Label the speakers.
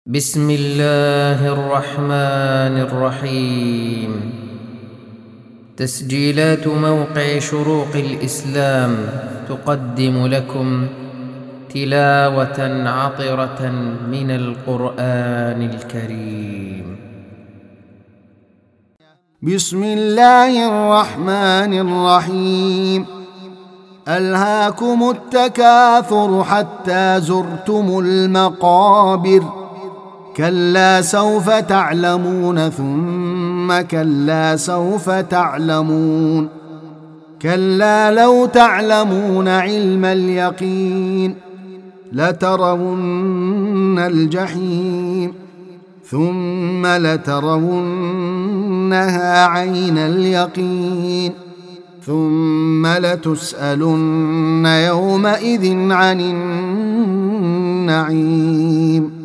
Speaker 1: بسم الله الرحمن الرحيم. تسجيلات موقع شروق الإسلام تقدم لكم تلاوة عطرة من القرآن الكريم.
Speaker 2: بسم الله الرحمن الرحيم. ألهاكم التكاثر حتى زرتم المقابر، كلا سوف تعلمون ثم كلا سوف تعلمون، كلا لو تعلمون علم اليقين لترون الجحيم ثم لترونها عين اليقين ثم لتسألن يومئذ عن النعيم.